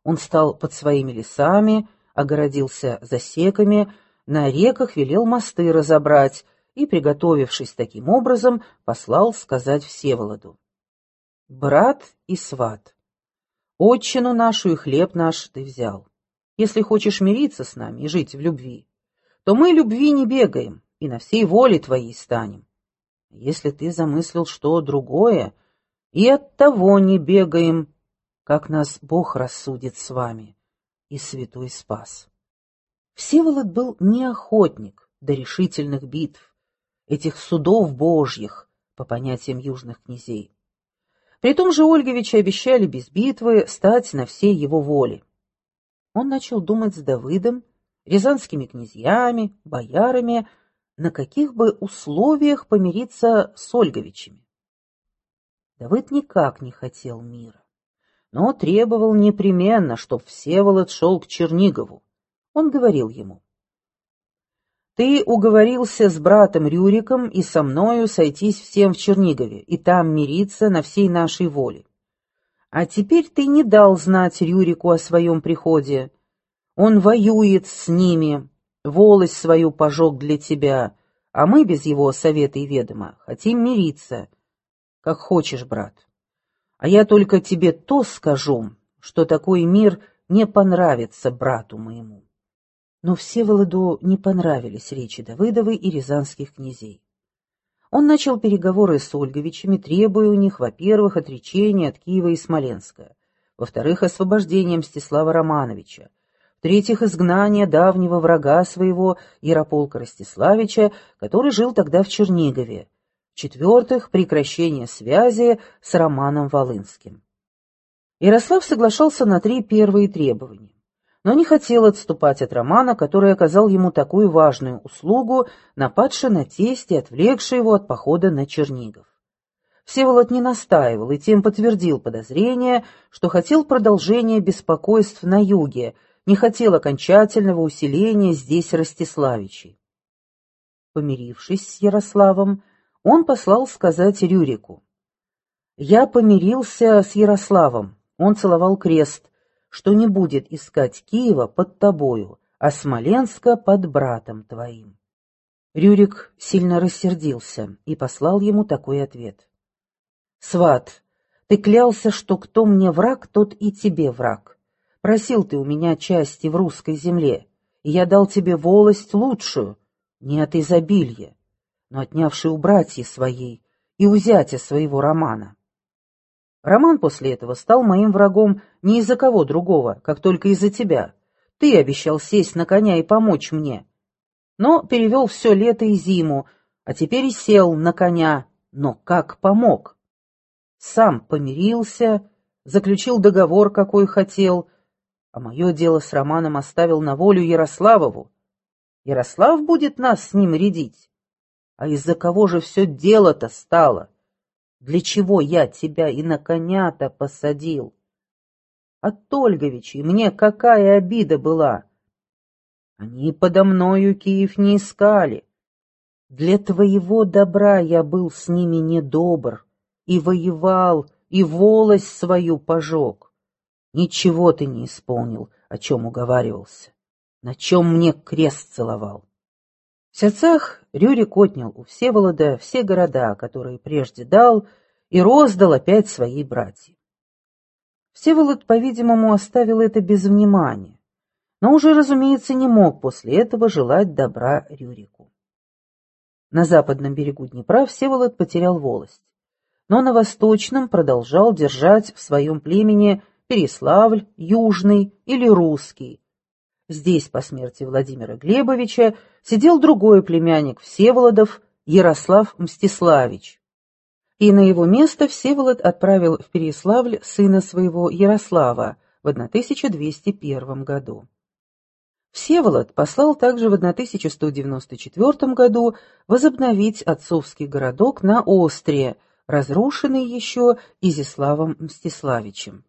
Он стал под своими лесами, огородился засеками, на реках велел мосты разобрать и, приготовившись таким образом, послал сказать Всеволоду: «Брат и сват, отчину нашу и хлеб наш ты взял. Если хочешь мириться с нами и жить в любви, то мы любви не бегаем и на всей воле твоей станем. Если ты замыслил что другое, и от того не бегаем, как нас Бог рассудит с вами, и святой спас». Всеволод был не охотник до решительных битв, этих судов божьих, по понятиям южных князей. При том же Ольговичи обещали без битвы стать на всей его воле. Он начал думать с Давыдом, рязанскими князьями, боярами, на каких бы условиях помириться с Ольговичами. Давыд никак не хотел мира, но требовал непременно, чтоб Всеволод шел к Чернигову. Он говорил ему: «Ты уговорился с братом Рюриком и со мною сойтись всем в Чернигове и там мириться на всей нашей воле. А теперь ты не дал знать Рюрику о своем приходе. Он воюет с ними, волость свою пожег для тебя, а мы без его совета и ведома хотим мириться. Как хочешь, брат. А я только тебе то скажу, что такой мир не понравится брату моему». Но Всеволоду не понравились речи Давыдовой и рязанских князей. Он начал переговоры с Ольговичами, требуя у них, во-первых, отречения от Киева и Смоленска, во-вторых, освобождения Мстислава Романовича, в-третьих, изгнания давнего врага своего Ярополка Ростиславича, который жил тогда в Чернигове, в-четвертых, прекращение связи с Романом Волынским. Ярослав соглашался на 3 первые требования, но не хотел отступать от Романа, который оказал ему такую важную услугу, нападши на тесть и отвлекши его от похода на Чернигов. Всеволод не настаивал и тем подтвердил подозрение, что хотел продолжения беспокойств на юге, не хотел окончательного усиления здесь Ростиславичей. Помирившись с Ярославом, он послал сказать Рюрику: «Я помирился с Ярославом, он целовал крест, что не будет искать Киева под тобою, а Смоленска под братом твоим». Рюрик сильно рассердился и послал ему такой ответ: «Сват, ты клялся, что кто мне враг, тот и тебе враг. Просил ты у меня части в русской земле, и я дал тебе волость лучшую, не от изобилия, но отнявши у братьи своей и у зятя своего Романа. Роман после этого стал моим врагом не из-за кого другого, как только из-за тебя. Ты обещал сесть на коня и помочь мне, но перевел все лето и зиму, а теперь и сел на коня, но как помог? Сам помирился, заключил договор, какой хотел, а мое дело с Романом оставил на волю Ярославову. Ярослав будет нас с ним рядить. А из-за кого же все дело-то стало? Для чего я тебя и на коня-то посадил? От Ольговичей мне какая обида была? Они подо мною Киев не искали. Для твоего добра я был с ними недобр, и воевал, и волость свою пожег. Ничего ты не исполнил, о чем уговаривался, на чем мне крест целовал». В сердцах Рюрик отнял у Всеволода все города, которые прежде дал, и роздал опять своей братьям. Всеволод, по-видимому, оставил это без внимания, но уже, разумеется, не мог после этого желать добра Рюрику. На западном берегу Днепра Всеволод потерял волость, но на восточном продолжал держать в своем племени Переславль, Южный или Русский. Здесь, по смерти Владимира Глебовича, сидел другой племянник Всеволодов, Ярослав Мстиславич. И на его место Всеволод отправил в Переславль сына своего Ярослава в 1201 году. Всеволод послал также в 1194 году возобновить отцовский городок на Острие, разрушенный еще Изяславом Мстиславичем.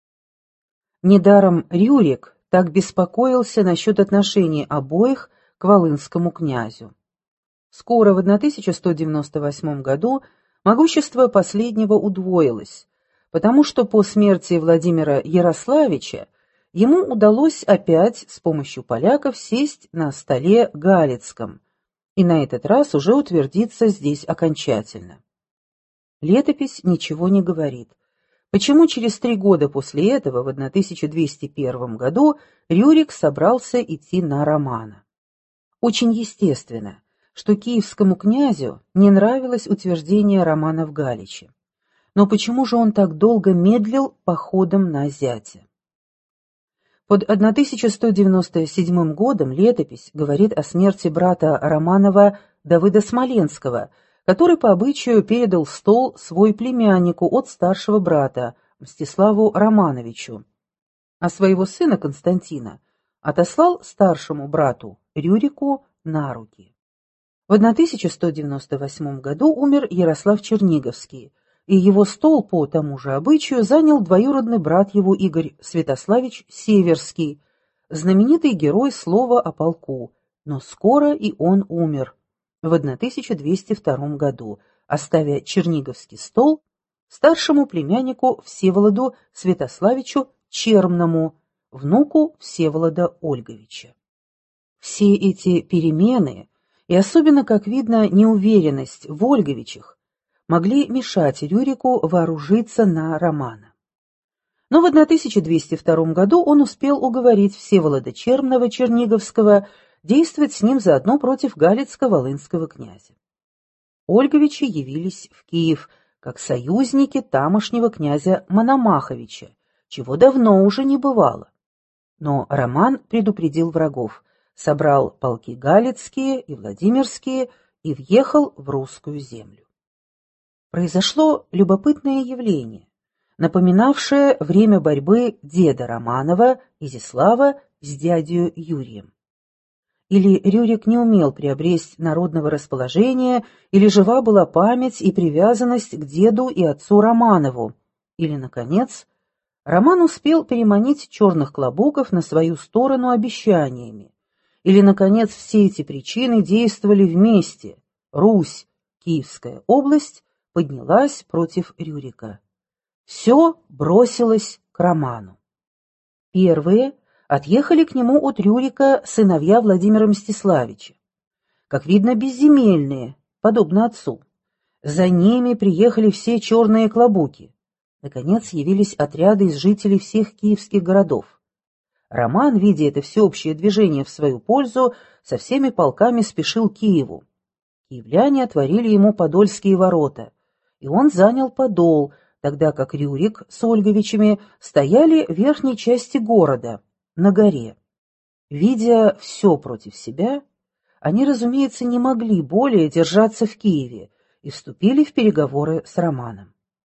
Недаром Рюрик так беспокоился насчет отношений обоих к волынскому князю. Скоро, в 1198 году, могущество последнего удвоилось, потому что по смерти Владимира Ярославича ему удалось опять с помощью поляков сесть на столе Галицком и на этот раз уже утвердиться здесь окончательно. Летопись ничего не говорит. Почему через 3 года после этого, в 1201 году, Рюрик собрался идти на Романа? Очень естественно, что киевскому князю не нравилось утверждение Романа в Галиче. Но почему же он так долго медлил походом на зятя? Под 1197 годом летопись говорит о смерти брата Романова Давыда Смоленского, который по обычаю передал стол свой племяннику от старшего брата, Мстиславу Романовичу, а своего сына Константина отослал старшему брату Рюрику на руки. В 1198 году умер Ярослав Черниговский, и его стол по тому же обычаю занял двоюродный брат его Игорь Святославич Северский, знаменитый герой слова о полку, но скоро и он умер в 1202 году, оставя Черниговский стол старшему племяннику Всеволоду Святославичу Чермному, внуку Всеволода Ольговича. Все эти перемены, и особенно, как видно, неуверенность в Ольговичах, могли мешать Рюрику вооружиться на Романа. Но в 1202 году он успел уговорить Всеволода Чермного Черниговского действовать с ним заодно против Галицко-Волынского князя. Ольговичи явились в Киев как союзники тамошнего князя Мономаховича, чего давно уже не бывало. Но Роман предупредил врагов, собрал полки галицкие и владимирские и въехал в русскую землю. Произошло любопытное явление, напоминавшее время борьбы деда Романова, Изяслава, с дядей Юрием. Или Рюрик не умел приобрести народного расположения, или жива была память и привязанность к деду и отцу Романову, или, наконец, Роман успел переманить черных клобуков на свою сторону обещаниями, или, наконец, все эти причины действовали вместе. Русь, Киевская область, поднялась против Рюрика. Все бросилось к Роману. Первые отъехали к нему от Рюрика сыновья Владимира Мстиславича. Как видно, безземельные, подобно отцу. За ними приехали все черные клобуки. Наконец явились отряды из жителей всех киевских городов. Роман, видя это всеобщее движение в свою пользу, со всеми полками спешил к Киеву. Киевляне отворили ему Подольские ворота, и он занял Подол, тогда как Рюрик с Ольговичами стояли в верхней части города, на горе. Видя все против себя, они, разумеется, не могли более держаться в Киеве и вступили в переговоры с Романом.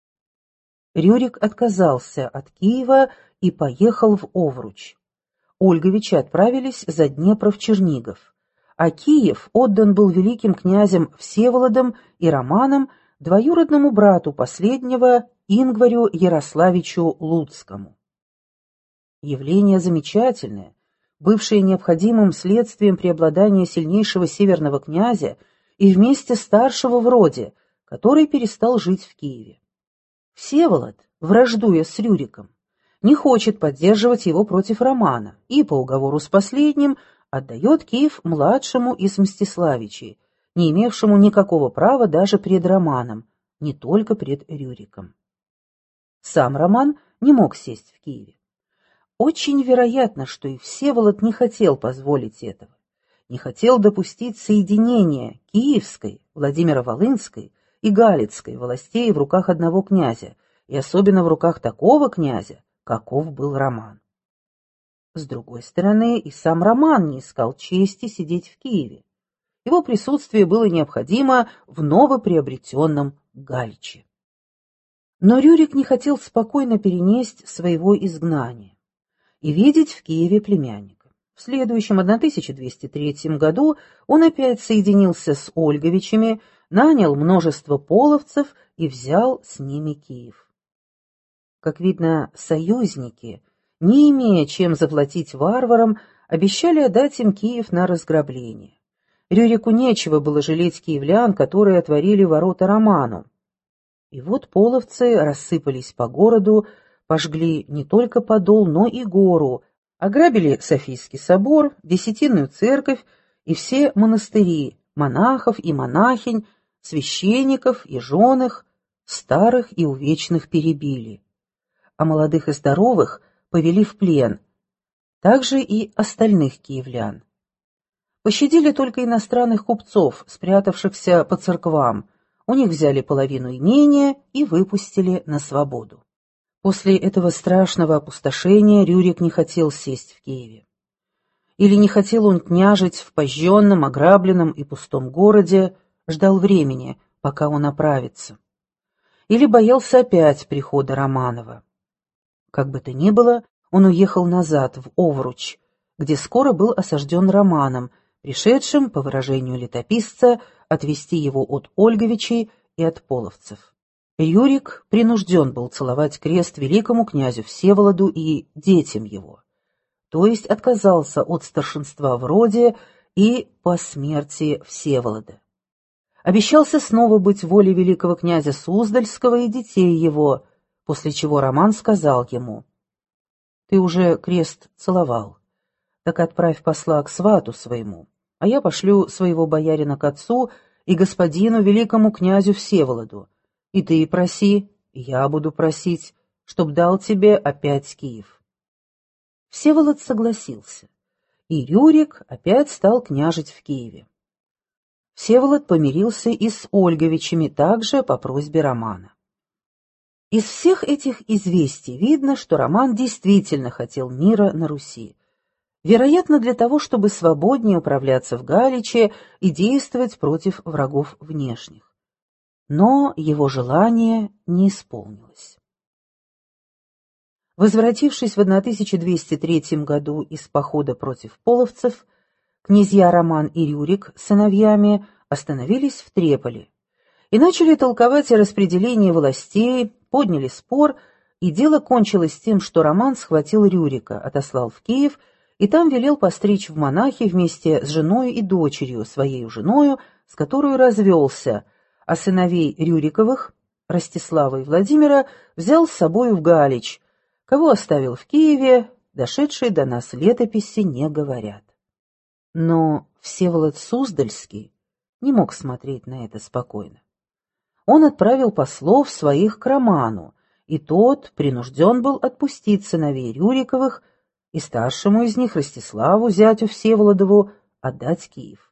Рюрик отказался от Киева и поехал в Овруч. Ольговичи отправились за Днепр в Чернигов, а Киев отдан был великим князем Всеволодом и Романом двоюродному брату последнего Ингварю Ярославичу Луцкому. Явление замечательное, бывшее необходимым следствием преобладания сильнейшего северного князя и вместе старшего в роде, который перестал жить в Киеве. Всеволод, враждуя с Рюриком, не хочет поддерживать его против Романа и по уговору с последним отдает Киев младшему из Мстиславичей, не имевшему никакого права даже пред Романом, не только пред Рюриком. Сам Роман не мог сесть в Киеве. Очень вероятно, что и Всеволод не хотел позволить этого, не хотел допустить соединения Киевской, Владимиро-Волынской и Галицкой властей в руках одного князя, и особенно в руках такого князя, каков был Роман. С другой стороны, и сам Роман не искал чести сидеть в Киеве. Его присутствие было необходимо в новоприобретенном Галиче. Но Рюрик не хотел спокойно перенести своего изгнания и видеть в Киеве племянника. В следующем 1203 году он опять соединился с Ольговичами, нанял множество половцев и взял с ними Киев. Как видно, союзники, не имея чем заплатить варварам, обещали отдать им Киев на разграбление. Рюрику нечего было жалеть киевлян, которые отворили ворота Роману. И вот половцы рассыпались по городу, пожгли не только подол, но и гору, ограбили Софийский собор, Десятинную церковь и все монастыри, монахов и монахинь, священников и жен их, старых и увечных перебили, а молодых и здоровых повели в плен, также и остальных киевлян. Пощадили только иностранных купцов, спрятавшихся по церквам, у них взяли половину имения и выпустили на свободу. После этого страшного опустошения Рюрик не хотел сесть в Киеве. Или не хотел он княжить в пожженном, ограбленном и пустом городе, ждал времени, пока он оправится. Или боялся опять прихода Романова. Как бы то ни было, он уехал назад, в Овруч, где скоро был осажден Романом, пришедшим, по выражению летописца, отвести его от Ольговичей и от половцев. Рюрик принужден был целовать крест великому князю Всеволоду и детям его, то есть отказался от старшинства в роде и по смерти Всеволода. Обещался снова быть волей великого князя Суздальского и детей его, после чего Роман сказал ему: «Ты уже крест целовал, так отправь посла к свату своему, а я пошлю своего боярина к отцу и господину великому князю Всеволоду, и ты проси, и я буду просить, чтоб дал тебе опять Киев». Всеволод согласился, и Рюрик опять стал княжить в Киеве. Всеволод помирился и с Ольговичами также по просьбе Романа. Из всех этих известий видно, что Роман действительно хотел мира на Руси, вероятно, для того, чтобы свободнее управляться в Галиче и действовать против врагов внешних. Но его желание не исполнилось. Возвратившись в 1203 году из похода против половцев, князья Роман и Рюрик с сыновьями остановились в Треполе и начали толковать о распределении властей, подняли спор, и дело кончилось тем, что Роман схватил Рюрика, отослал в Киев и там велел постричь в монахи вместе с женой и дочерью, своей женою, с которой развелся, а сыновей Рюриковых, Ростислава и Владимира, взял с собою в Галич, кого оставил в Киеве, дошедшие до нас летописи не говорят. Но Всеволод Суздальский не мог смотреть на это спокойно. Он отправил послов своих к Роману, и тот принужден был отпустить сыновей Рюриковых и старшему из них, Ростиславу, зятю Всеволодову, отдать Киев.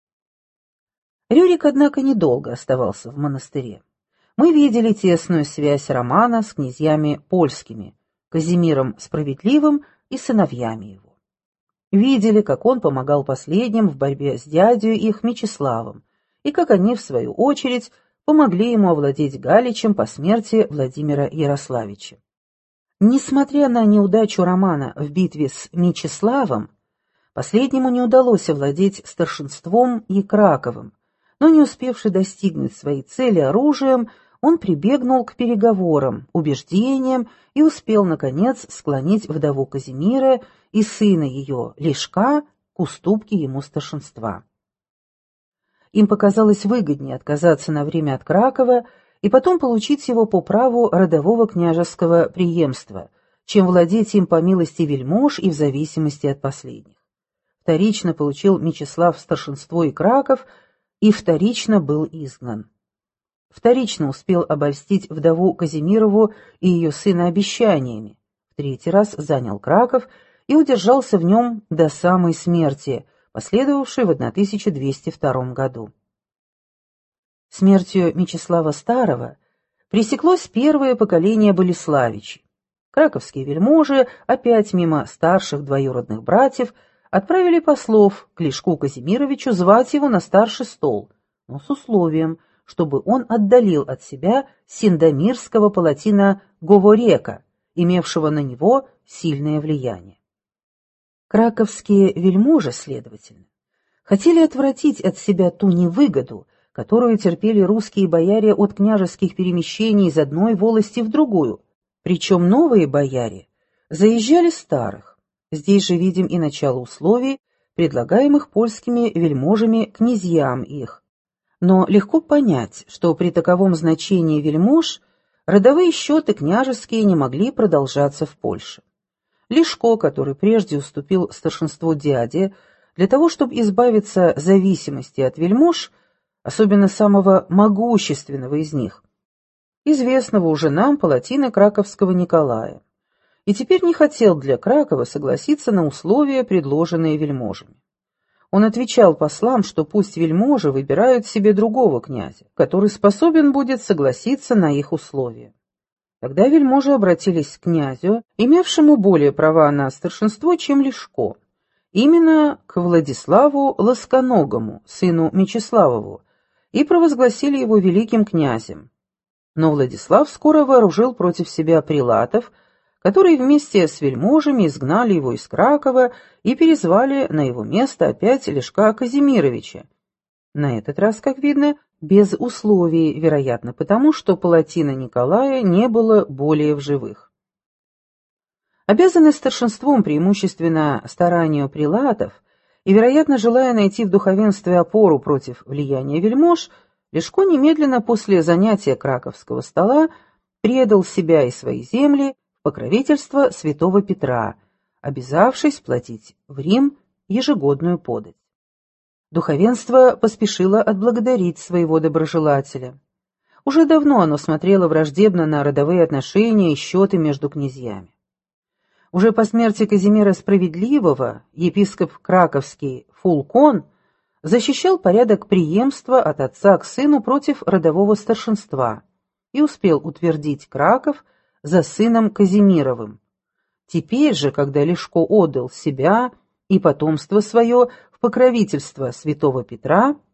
Рюрик, однако, недолго оставался в монастыре. Мы видели тесную связь Романа с князьями польскими, Казимиром Справедливым и сыновьями его. Видели, как он помогал последним в борьбе с дядей их Мечиславом, и как они, в свою очередь, помогли ему овладеть Галичем по смерти Владимира Ярославича. Несмотря на неудачу Романа в битве с Мечиславом, последнему не удалось овладеть старшинством и Краковым, но не успевший достигнуть своей цели оружием, он прибегнул к переговорам, убеждениям и успел, наконец, склонить вдову Казимира и сына ее, Лешка, к уступке ему старшинства. Им показалось выгоднее отказаться на время от Кракова и потом получить его по праву родового княжеского преемства, чем владеть им по милости вельмож и в зависимости от последних. Вторично получил Мечислав старшинство и Краков, и вторично был изгнан. Вторично успел обольстить вдову Казимирову и ее сына обещаниями, в третий раз занял Краков и удержался в нем до самой смерти, последовавшей в 1202 году. Смертью Мечислава Старого пресеклось первое поколение Болеславичей. Краковские вельможи, опять мимо старших двоюродных братьев, отправили послов к Лешку Казимировичу звать его на старший стол, но с условием, чтобы он отдалил от себя синдомирского палатина Говорека, имевшего на него сильное влияние. Краковские вельможи, следовательно, хотели отвратить от себя ту невыгоду, которую терпели русские бояре от княжеских перемещений из одной волости в другую, причем новые бояре заезжали старых. Здесь же видим и начало условий, предлагаемых польскими вельможами князьям их. Но легко понять, что при таковом значении вельмож Родовые счеты княжеские не могли продолжаться в Польше. Лешко, который прежде уступил старшинство дяде, для того, чтобы избавиться зависимости от вельмож, особенно самого могущественного из них, известного уже нам палатина краковского Николая, и теперь не хотел для Кракова согласиться на условия, предложенные вельможами. Он отвечал послам, что пусть вельможи выбирают себе другого князя, который способен будет согласиться на их условия. Тогда вельможи обратились к князю, имевшему более права на старшинство, чем Лешко, именно к Владиславу Лосконогому, сыну Мечиславову, и провозгласили его великим князем. Но Владислав скоро вооружил против себя прилатов, которые вместе с вельможами изгнали его из Кракова и перезвали на его место опять Лешка Казимировича. На этот раз, как видно, без условий, вероятно, потому что палатина Николая не было более в живых. Обязанный старшинством преимущественно старанию прилатов и, вероятно, желая найти в духовенстве опору против влияния вельмож, Лешко немедленно после занятия краковского стола предал себя и свои земли в покровительство святого Петра, обязавшись платить в Рим ежегодную подать. Духовенство поспешило отблагодарить своего доброжелателя. Уже давно оно смотрело враждебно на родовые отношения и счеты между князьями. Уже по смерти Казимира Справедливого епископ краковский Фулкон защищал порядок преемства от отца к сыну против родового старшинства и успел утвердить Краков за сыном Казимировым. Теперь же, когда Лешко отдал себя и потомство свое в покровительство святого Петра,